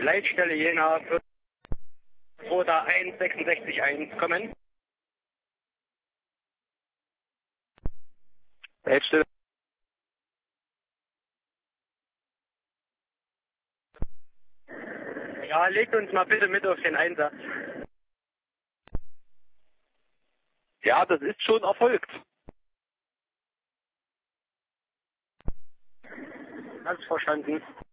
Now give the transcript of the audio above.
Leitstelle Jena für Roda 166-1 kommen. Leitstelle. Ja, legt uns mal bitte mit auf den Einsatz. Ja, das ist schon erfolgt. Hast verstanden.